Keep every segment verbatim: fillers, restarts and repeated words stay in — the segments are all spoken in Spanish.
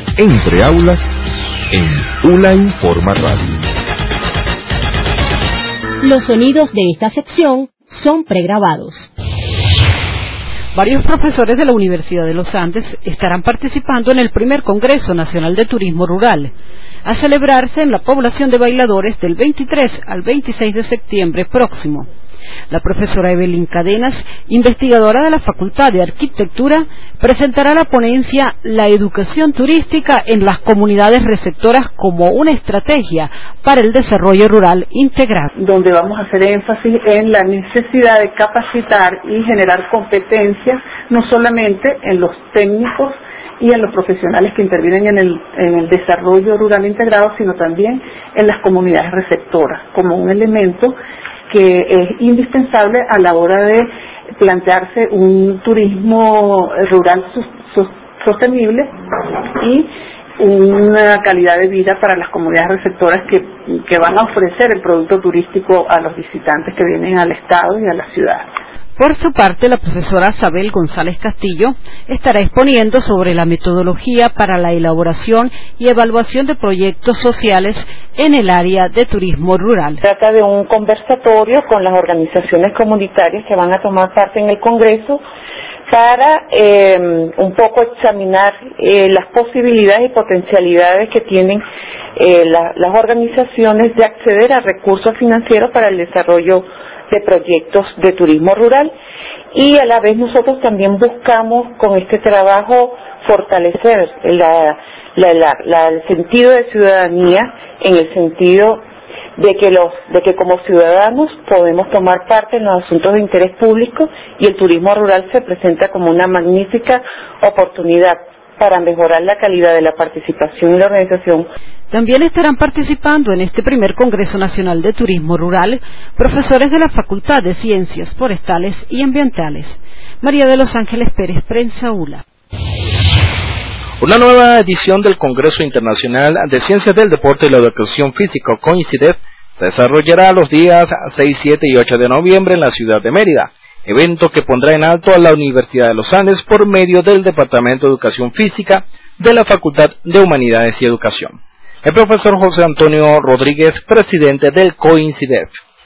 Entre Aulas, en ULA Informa Radio. Los sonidos de esta sección son pregrabados. Varios profesores de la Universidad de los Andes estarán participando en el primer Congreso Nacional de Turismo Rural, a celebrarse en la población de Bailadores del veintitrés al veintiséis de septiembre próximo. La profesora Evelyn Cadenas, investigadora de la Facultad de Arquitectura, presentará la ponencia La educación turística en las comunidades receptoras como una estrategia para el desarrollo rural integral. Donde vamos a hacer énfasis en la necesidad de capacitar y generar competencias, no solamente en los técnicos y en los profesionales que intervienen en el, en el desarrollo rural integrado, sino también en las comunidades receptoras, como un elemento que es indispensable a la hora de plantearse un turismo rural sostenible y una calidad de vida para las comunidades receptoras que, que van a ofrecer el producto turístico a los visitantes que vienen al estado y a la ciudad. Por su parte, la profesora Sabel González Castillo estará exponiendo sobre la metodología para la elaboración y evaluación de proyectos sociales en el área de turismo rural. Se trata de un conversatorio con las organizaciones comunitarias que van a tomar parte en el Congreso para eh, un poco examinar eh, las posibilidades y potencialidades que tienen eh, la, las organizaciones de acceder a recursos financieros para el desarrollo de proyectos de turismo rural, y a la vez nosotros también buscamos con este trabajo fortalecer la, la, la, la, el sentido de ciudadanía, en el sentido de que los de que como ciudadanos podemos tomar parte en los asuntos de interés público, y el turismo rural se presenta como una magnífica oportunidad para mejorar la calidad de la participación y la organización. También estarán participando en este primer Congreso Nacional de Turismo Rural profesores de la Facultad de Ciencias Forestales y Ambientales. María de los Ángeles Pérez, Prensa ULA. Una nueva edición del Congreso Internacional de Ciencias del Deporte y la Educación Física, COINCIDEF, se desarrollará los días seis, siete y ocho de noviembre en la ciudad de Mérida, evento que pondrá en alto a la Universidad de los Andes por medio del Departamento de Educación Física de la Facultad de Humanidades y Educación. El profesor José Antonio Rodríguez, presidente del COINCIDEF.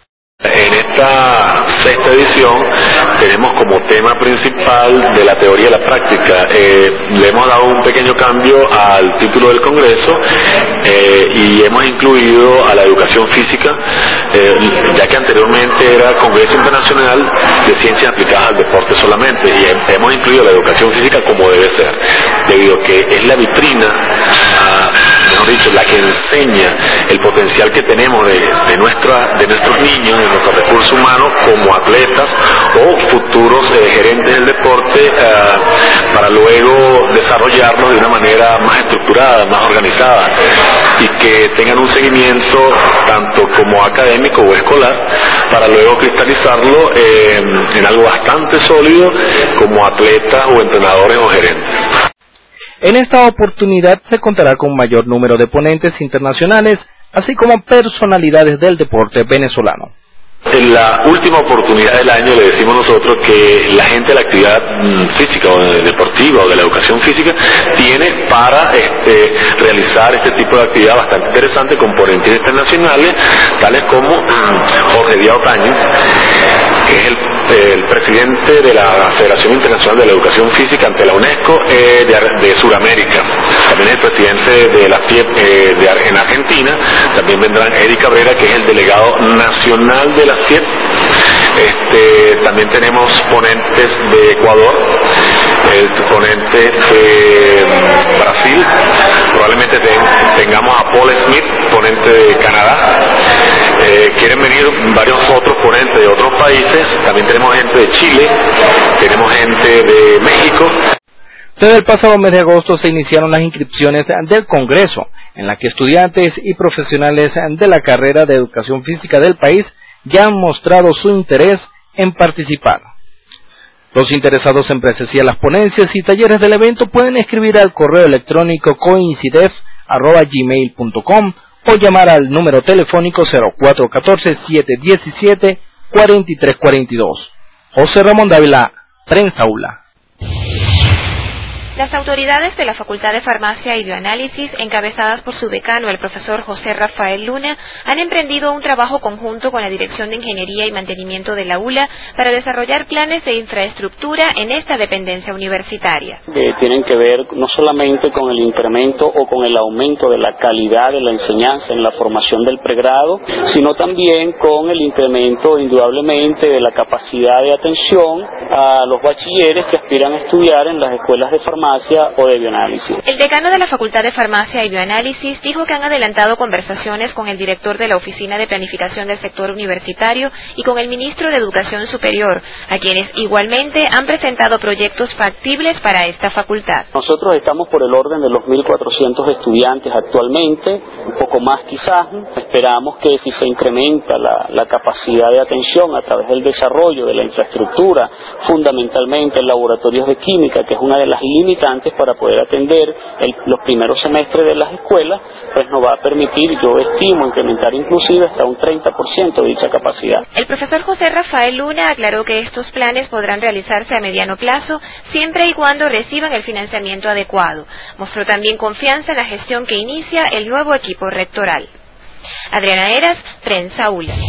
En esta sexta edición tenemos como tema principal de la teoría y la práctica. Eh, le hemos dado un pequeño cambio al título del Congreso eh, y hemos incluido a la educación física, eh, ya que anteriormente era Congreso Internacional de Ciencias Aplicadas al Deporte solamente, y hemos incluido la educación física como debe ser, debido a que es la vitrina, a, mejor dicho, la que enseña el potencial que tenemos de, de, nuestra, de nuestros niños, de nuestros recursos humanos como atletas o futuros eh, gerentes del deporte, eh, para luego desarrollarlos de una manera más estructurada, más organizada, y que tengan un seguimiento tanto como académico o escolar, para luego cristalizarlo eh, en algo bastante sólido como atletas o entrenadores o gerentes. En esta oportunidad se contará con un mayor número de ponentes internacionales, así como personalidades del deporte venezolano. En la última oportunidad del año le decimos nosotros que la gente de la actividad física o deportiva o de la educación física tiene para este, realizar este tipo de actividad bastante interesante con ponentes internacionales, tales como Jorge Díaz Otaño, que es el, el presidente de la Federación Internacional de la Educación Física ante la UNESCO eh, de, de Sudamérica. También es el presidente de la F I E P eh, de, en Argentina. También vendrán Eric Cabrera, que es el delegado nacional de la F I E P. Este, también tenemos ponentes de Ecuador, el ponente de Brasil, probablemente ten, tengamos a Paul Smith, ponente de Canadá. Eh, quieren venir varios otros ponentes de otros países. También tenemos gente de Chile, tenemos gente de México. Desde el pasado mes de agosto se iniciaron las inscripciones del Congreso, en la que estudiantes y profesionales de la carrera de Educación Física del país ya han mostrado su interés en participar. Los interesados en presenciar las ponencias y talleres del evento pueden escribir al correo electrónico coincidef arroba gmail punto com o llamar al número telefónico cero cuatro uno cuatro, siete uno siete, cuatro tres cuatro dos. José Ramón Dávila, Prensa ULA. Las autoridades de la Facultad de Farmacia y Bioanálisis, encabezadas por su decano, el profesor José Rafael Luna, han emprendido un trabajo conjunto con la Dirección de Ingeniería y Mantenimiento de la U L A para desarrollar planes de infraestructura en esta dependencia universitaria. Que tienen que ver no solamente con el incremento o con el aumento de la calidad de la enseñanza en la formación del pregrado, sino también con el incremento indudablemente de la capacidad de atención a los bachilleres que aspiran a estudiar en las escuelas de farmacia o de bioanálisis. El decano de la Facultad de Farmacia y Bioanálisis dijo que han adelantado conversaciones con el director de la Oficina de Planificación del Sector Universitario y con el ministro de Educación Superior, a quienes igualmente han presentado proyectos factibles para esta facultad. Nosotros estamos por el orden de los mil cuatrocientos estudiantes actualmente, un poco más quizás. Esperamos que si se incrementa la, la capacidad de atención a través del desarrollo de la infraestructura, fundamentalmente en laboratorios de química, que es una de las limitantes para poder atender el, los primeros semestres de las escuelas, pues nos va a permitir, yo estimo, incrementar inclusive hasta un treinta por ciento de dicha capacidad. El profesor José Rafael Luna aclaró que estos planes podrán realizarse a mediano plazo, siempre y cuando reciban el financiamiento adecuado. Mostró también confianza en la gestión que inicia el nuevo equipo rectoral. Adriana Eras, Prensa U L A.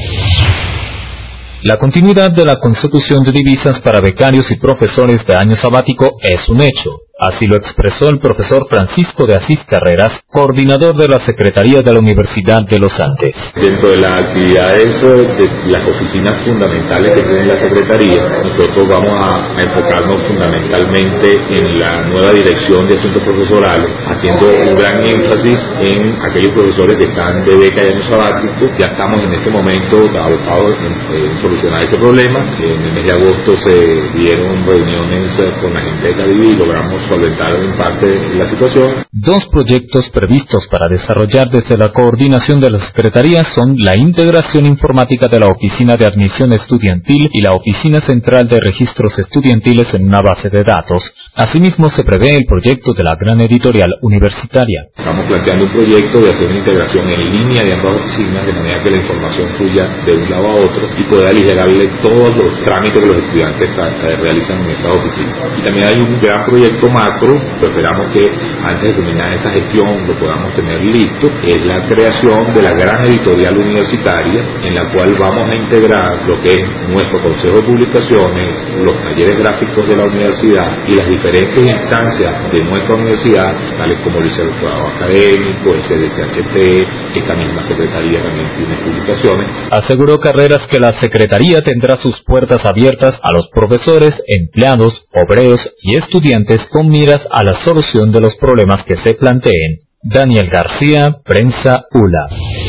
La continuidad de la consecución de divisas para becarios y profesores de año sabático es un hecho. Así lo expresó el profesor Francisco de Asís Carreras, coordinador de la Secretaría de la Universidad de los Andes. Dentro de las actividades de las oficinas fundamentales que tiene la Secretaría, nosotros vamos a enfocarnos fundamentalmente en la nueva dirección de asuntos profesorales, haciendo un gran énfasis en aquellos profesores que están de beca y año sabático. Ya estamos en este momento abocados en, en solucionar este problema. En el mes de agosto se dieron reuniones con la gente de Cadivi y logramos solventar en parte la situación. Dos proyectos previstos para desarrollar desde la coordinación de la Secretaría son la integración informática de la Oficina de Admisión Estudiantil y la Oficina Central de Registros Estudiantiles en una base de datos. Asimismo, se prevé el proyecto de la gran editorial universitaria. Estamos planteando un proyecto de hacer una integración en línea de ambas oficinas, de manera que la información fluya de un lado a otro y pueda aligerarle todos los trámites que los estudiantes realizan en estas oficinas. Y también hay un gran proyecto macro, que esperamos que antes de terminar esta gestión lo podamos tener listo, es la creación de la gran editorial universitaria, en la cual vamos a integrar lo que es nuestro consejo de publicaciones, los talleres gráficos de la universidad y las diferentes instancias de nuestra universidad, tales como el Vicerrectorado Académico, el C D C H T, esta misma secretaría también tiene publicaciones. Aseguró Carreras que la Secretaría tendrá sus puertas abiertas a los profesores, empleados, obreros y estudiantes con miras a la solución de los problemas que se planteen. Daniel García, Prensa U L A.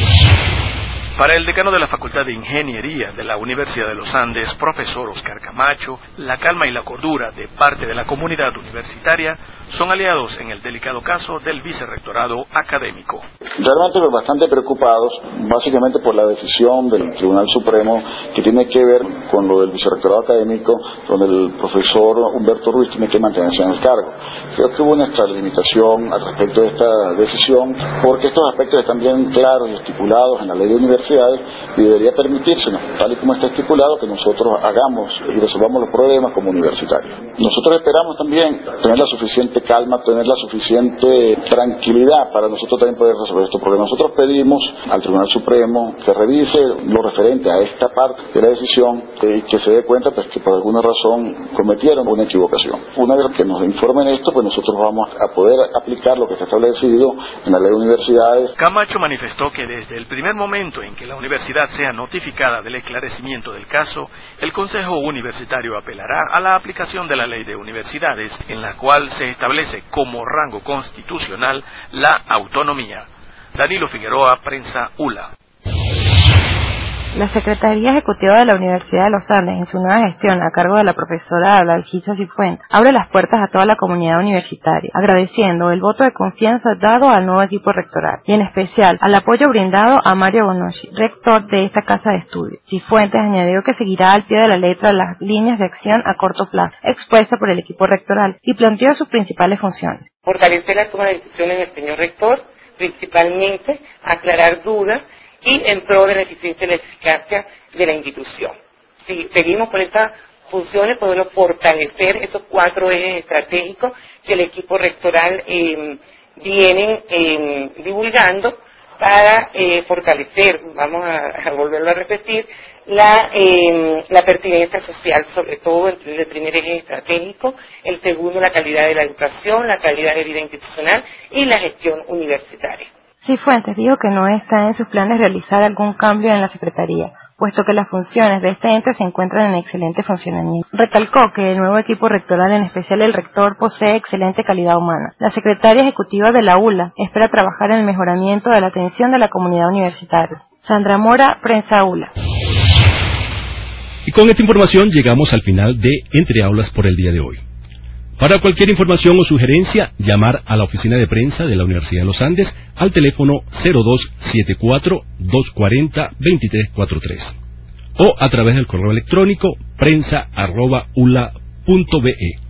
Para el decano de la Facultad de Ingeniería de la Universidad de los Andes, profesor Oscar Camacho, la calma y la cordura de parte de la comunidad universitaria son aliados en el delicado caso del vicerrectorado académico. Realmente bastante preocupados, básicamente por la decisión del Tribunal Supremo que tiene que ver con lo del vicerrectorado académico, donde el profesor Humberto Ruiz tiene que mantenerse en el cargo. Creo que hubo una extralimitación al respecto de esta decisión, porque estos aspectos están bien claros y estipulados en la ley de universidades y debería permitírsenos, tal y como está estipulado, que nosotros hagamos y resolvamos los problemas como universitarios. Nosotros esperamos también tener la suficiente calma, tener la suficiente tranquilidad para nosotros también poder resolver estos problemas. Nosotros pedimos al Tribunal Supremo que revise lo referente a esta parte de la decisión y eh, que se dé cuenta pues que por alguna razón cometieron una equivocación. Una vez que nos informen esto, pues nosotros vamos a poder aplicar lo que está establecido en la ley de universidades. Camacho manifestó que desde el primer momento en que la universidad sea notificada del esclarecimiento del caso, el Consejo Universitario apelará a la aplicación de la ley de universidades, en la cual se establece como rango constitucional la autonomía. Danilo Figueroa, Prensa U L A. La Secretaría Ejecutiva de la Universidad de los Andes, en su nueva gestión a cargo de la profesora Adalgisa Cifuentes, abre las puertas a toda la comunidad universitaria, agradeciendo el voto de confianza dado al nuevo equipo rectoral, y en especial al apoyo brindado a Mario Bonoshi, rector de esta casa de estudios. Cifuentes añadió que seguirá al pie de la letra las líneas de acción a corto plazo expuestas por el equipo rectoral y planteó sus principales funciones. Fortalecer la toma de decisiones del señor rector, principalmente aclarar dudas y en pro de la eficiencia y la eficacia de la institución. Sí, seguimos con esta funciones, poderlo fortalecer, esos cuatro ejes estratégicos que el equipo rectoral eh, vienen eh, divulgando para eh, fortalecer, vamos a, a volverlo a repetir, la, eh, la pertinencia social, sobre todo el, el primer eje estratégico, el segundo la calidad de la educación, la calidad de vida institucional y la gestión universitaria. Cifuentes dijo que no está en sus planes realizar algún cambio en la Secretaría, puesto que las funciones de este ente se encuentran en excelente funcionamiento. Recalcó que el nuevo equipo rectoral, en especial el rector, posee excelente calidad humana. La secretaria ejecutiva de la U L A espera trabajar en el mejoramiento de la atención de la comunidad universitaria. Sandra Mora, Prensa U L A. Y con esta información llegamos al final de Entre Aulas por el día de hoy. Para cualquier información o sugerencia, llamar a la oficina de prensa de la Universidad de los Andes al teléfono cero dos siete cuatro, dos cuatro cero, dos tres cuatro tres o a través del correo electrónico prensa arroba ula punto be.